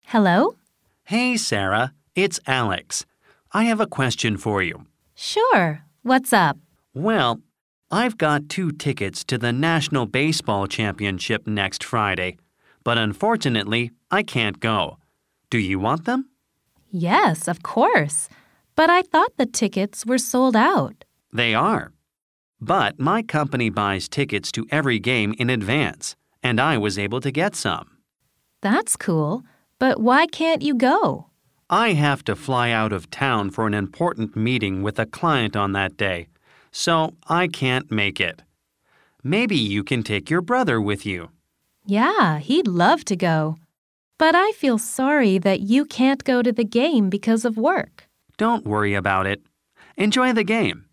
Hello? Hey, Sarah. It's Alex. I have a question for you. Sure. What's up? Well, I've got 2 tickets to the National Baseball Championship next Friday, but unfortunately, I can't go. Do you want them? Yes, of course. But I thought the tickets were sold out. They are. But my company buys tickets to every game in advance, and I was able to get some. That's cool. But why can't you go? I have to fly out of town for an important meeting with a client on that day, so I can't make it. Maybe you can take your brother with you. Yeah, he'd love to go. But I feel sorry that you can't go to the game because of work. Don't worry about it. Enjoy the game.